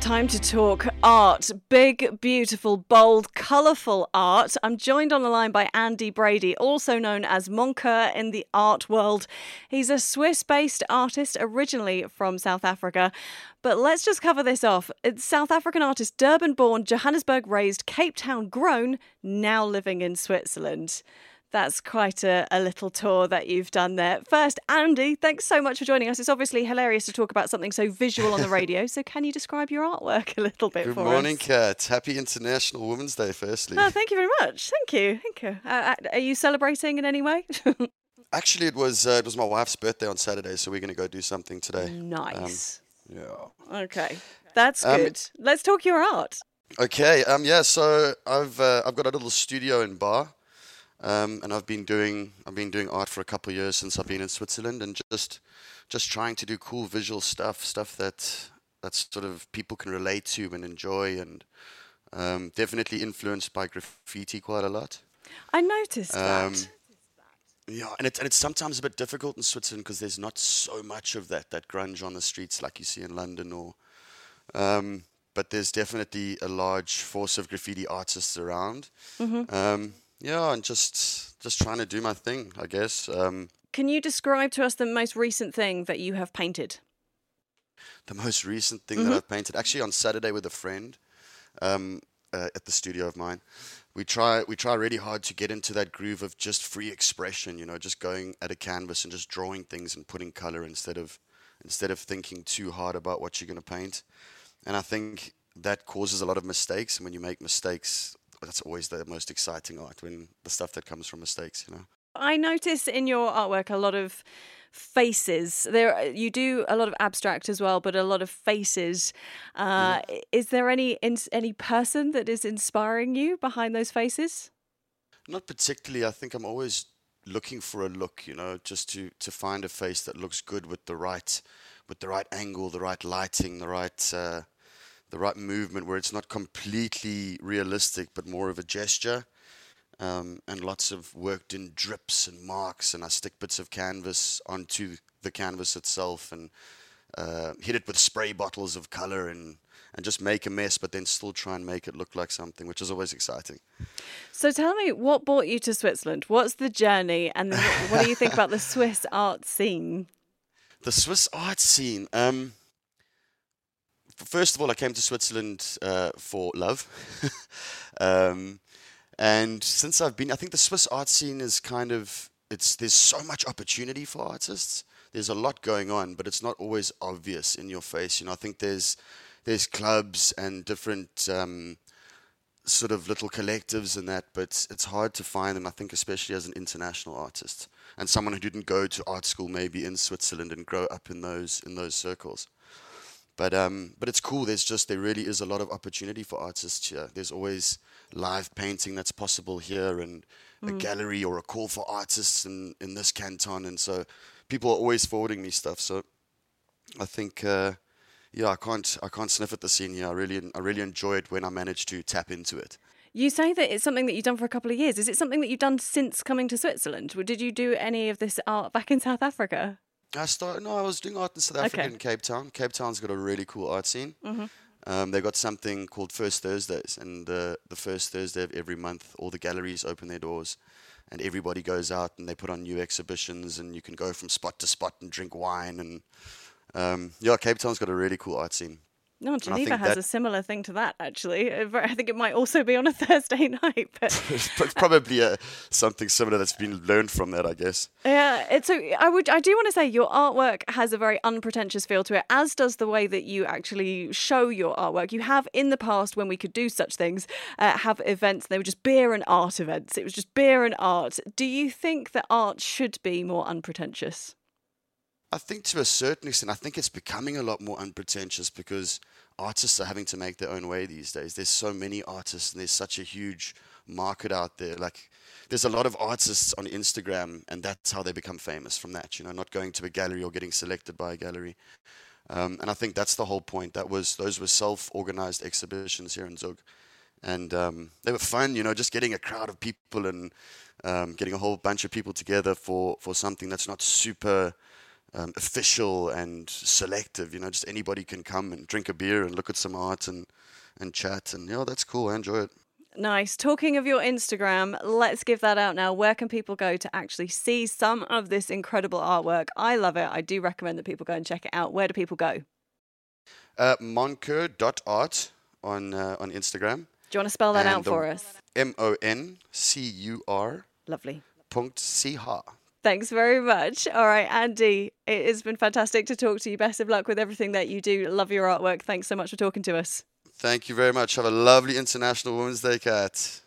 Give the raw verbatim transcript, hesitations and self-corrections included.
Time to talk art. Big, beautiful, bold, colourful art. I'm joined on the line by Andy Brady, also known as Moncur in the art world. He's a Swiss-based artist, originally from South Africa. But let's just cover this off. It's South African artist, Durban-born, Johannesburg-raised, Cape Town-grown, now living in Switzerland. That's quite a, a little tour that you've done there. First, Andy, thanks so much for joining us. It's obviously hilarious to talk about something so visual on the radio. So can you describe your artwork a little bit Good for morning, us? Kat. Happy International Women's Day, firstly. Oh, thank you very much. Thank you. Thank you. Uh, are you celebrating in any way? Actually, it was uh, it was my wife's birthday on Saturday, so we're going to go do something today. Nice. Um, yeah. Okay, that's Um, good. Let's talk your art. Okay. Um. Yeah. So I've uh, I've got a little studio in Bar. Um, and I've been doing I've been doing art for a couple of years since I've been in Switzerland, and just just trying to do cool visual stuff, stuff that that sort of people can relate to and enjoy, and um, definitely influenced by graffiti quite a lot. I noticed Um, that. yeah, and it's and it's sometimes a bit difficult in Switzerland because there's not so much of that that grunge on the streets like you see in London, or um, but there's definitely a large force of graffiti artists around. Mm-hmm. Um, Yeah, and just just trying to do my thing, I guess. Um, Can you describe to us the most recent thing that you have painted? the most recent thing Mhm. that I've painted, actually on Saturday with a friend um, uh, at the studio of mine, we try we try really hard to get into that groove of just free expression. You know, just going at a canvas and just drawing things and putting color instead of instead of thinking too hard about what you're going to paint. And I think that causes a lot of mistakes. And when you make mistakes, that's always the most exciting art, when the stuff that comes from mistakes, you know. I notice in your artwork a lot of faces. There, you do a lot of abstract as well, but a lot of faces. Uh, Is there any ins any person that is inspiring you behind those faces? Not particularly. I think I'm always looking for a look, you know, just to, to find a face that looks good with the right with the right angle, the right lighting, the right uh, the right movement, where it's not completely realistic, but more of a gesture. Um, and lots of worked in drips and marks, and I stick bits of canvas onto the canvas itself, and uh, hit it with spray bottles of color, and and just make a mess, but then still try and make it look like something, which is always exciting. So tell me, what brought you to Switzerland? What's the journey, and then what, what do you think about the Swiss art scene? The Swiss art scene. Um, f- first of all, I came to Switzerland uh, for love. um, and since I've been, I think the Swiss art scene is kind of, it's there's so much opportunity for artists. There's a lot going on, but it's not always obvious in your face. You know, I think there's there's clubs and different um, sort of little collectives and that, but it's hard to find them, I think, especially as an international artist and someone who didn't go to art school maybe in Switzerland and grow up in those in those circles. But um, but it's cool. There's just there really is a lot of opportunity for artists here. There's always live painting that's possible here, and a gallery or a call for artists in, in this canton, and so people are always forwarding me stuff. So I think uh, yeah, I can't I can't sniff at the scene here. I really I really enjoy it when I manage to tap into it. You say that it's something that you've done for a couple of years. Is it something that you've done since coming to Switzerland? Or did you do any of this art back in South Africa? I started. No, I was doing art in South Africa, Okay. in Cape Town. Cape Town's got a really cool art scene. Mhm. Um, they got something called First Thursdays, and the the first Thursday of every month, all the galleries open their doors, and everybody goes out and they put on new exhibitions, and you can go from spot to spot and drink wine, and um, yeah, Cape Town's got a really cool art scene. No, I Geneva think has that- a similar thing to that, actually. Uh, ver- I think it might also be on a Thursday night. But It's probably uh, something similar that's been learned from that, I guess. yeah, it's so I would I do want to say your artwork has a very unpretentious feel to it, as does the way that you actually show your artwork. You have in the past, when we could do such things, uh, have events. They were just beer and art events. It was just beer and art. Do you think that art should be more unpretentious? I think to a certain extent, I think it's becoming a lot more unpretentious because artists are having to make their own way these days. There's so many artists and there's such a huge market out there. Like, there's a lot of artists on Instagram, and that's how they become famous from that, you know, not going to a gallery or getting selected by a gallery. Um, and I think that's the whole point. That was those were self-organized exhibitions here in Zug. And um, they were fun, you know, just getting a crowd of people and um, getting a whole bunch of people together for, for something that's not super um, official and selective. You know, just anybody can come and drink a beer and look at some art and and chat. And yeah, that's cool. I enjoy it. Nice. Talking of your Instagram, let's give that out now. Where can people go to actually see some of this incredible artwork? I love it. I do recommend that people go and check it out. Where do people go? Uh, moncur dot art on uh, on Instagram. Do you want to spell that And out the- for us? M O N C U R Lovely. punct C H. Thanks very much. All right, Andy, it has been fantastic to talk to you. Best of luck with everything that you do. Love your artwork. Thanks so much for talking to us. Thank you very much. Have a lovely International Women's Day, Kat.